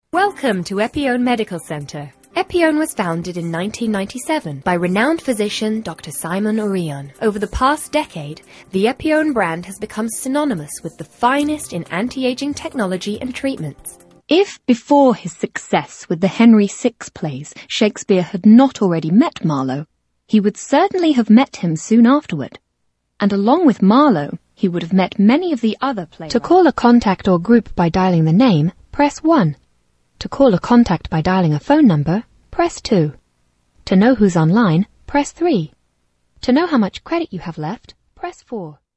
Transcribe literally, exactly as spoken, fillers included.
Welcome to Epione Medical Center. Epione was founded in nineteen ninety-seven by renowned physician Doctor Simon Orion. Over the past decade, the Epione brand has become synonymous with the finest in anti-aging technology and treatments. If before his success with the Henry the Sixth plays, Shakespeare had not already met Marlowe, he would certainly have met him soon afterward. And along with Marlowe, he would have met many of the other playwrights. To call a contact or group by dialing the name, press one. To call a contact by dialing a phone number, press two. To know who's online, press three. To know how much credit you have left, press four.